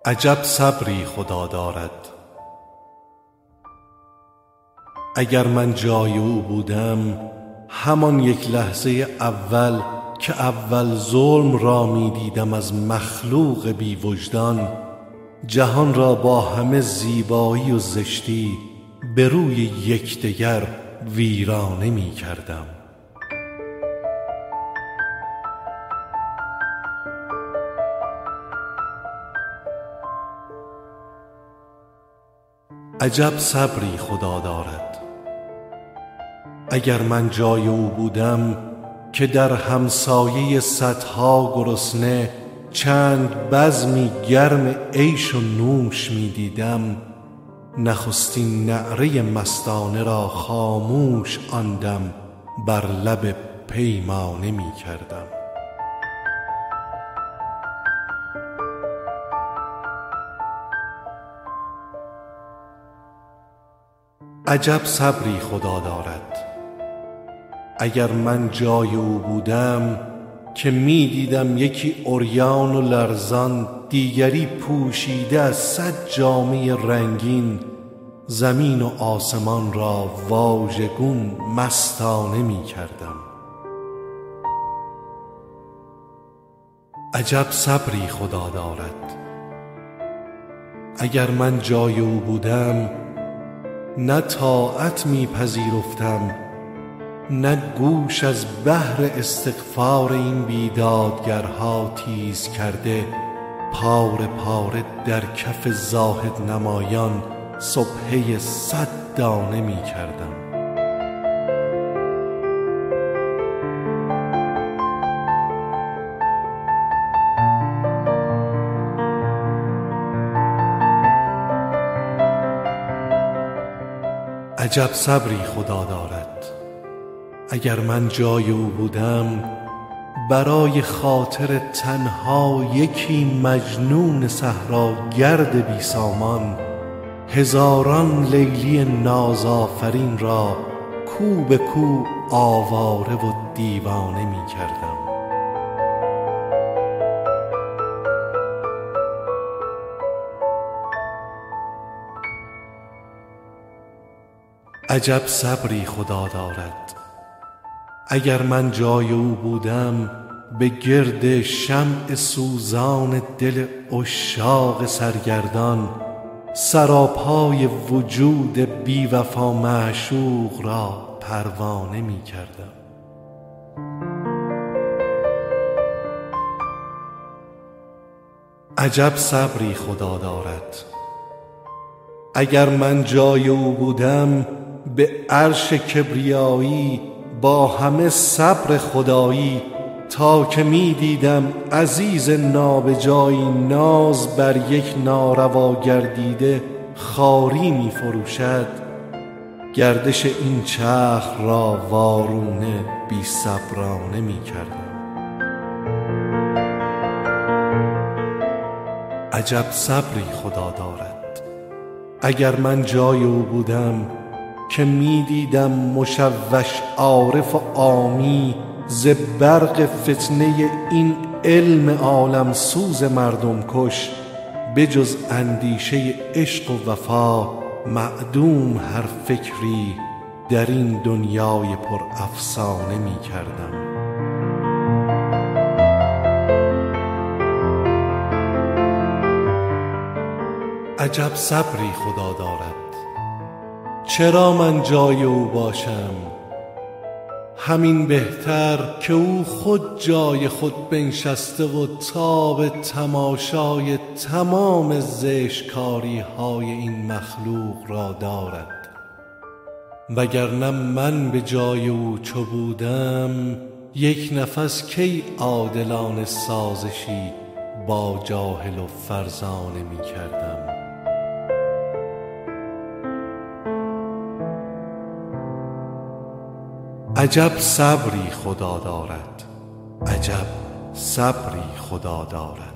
عجب صبری خدا دارد. اگر من جای او بودم، همان یک لحظه اول که اول ظلم را می دیدم از مخلوق بی وجدان، جهان را با همه زیبایی و زشتی به روی یکدیگر ویرانه می کردم. عجب صبری خدا دارد. اگر من جای او بودم که در همسایه صدها گرسنه چند بزمی گرم عیش و نوش می دیدم، نخستین نعره مستانه را خاموش آن دم بر لب پیمانه می کردم. عجب صبری خدا دارد. اگر من جای او بودم که می دیدم یکی عریان و لرزان، دیگری پوشیده از 100 جامه رنگین، زمین و آسمان را واژگون مستانه می کردم. عجب صبری خدا دارد. اگر من جای او بودم، نه طاعت می پذیرفتم، نه گوش از بحر استغفار این بیدادگرها تیز کرده پاره پاره در کف زاهد نمایان سبحه 100 دانه می کردم. عجب صبری خدا دارد. اگر من جای او بودم، برای خاطر تنها یکی مجنون صحراگرد بی سامان، هزاران لیلی نازآفرین را کو به کو آواره و دیوانه می کردم. عجب صبری خدا دارد. اگر من جای او بودم، به گرد شمع سوزان دل عشاق سرگردان، سراپای وجود بی وفا معشوق را پروانه می کردم. عجب صبری خدا دارد. اگر من جای او بودم، به عرش کبریایی با همه صبر خدایی، تا که می دیدم عزیز نابجایی ناز بر یک ناروا گردیده خواری می فروشد، گردش این چرخ را وارونه بی صبرانه می کردم. عجب صبری خدا دارد. اگر من جای او بودم که می دیدم مشوش عارف و عامی ز برق فتنه این علم عالم سوز مردم کش، بجز اندیشه عشق و وفا معدوم هر فکری در این دنیای پر افسانه می کردم. عجب صبری خدا دارد. چرا من جای او باشم؟ همین بهتر که او خود جای خود بنشسته و تاب تماشای تمام زشتکاری های این مخلوق را دارد. وگرنه من به جای او چو بودم، یک نفس کی عادلانه سازشی با جاهل و فرزانه می کردم. عجب صبری خدا دارد. عجب صبری خدا دارد.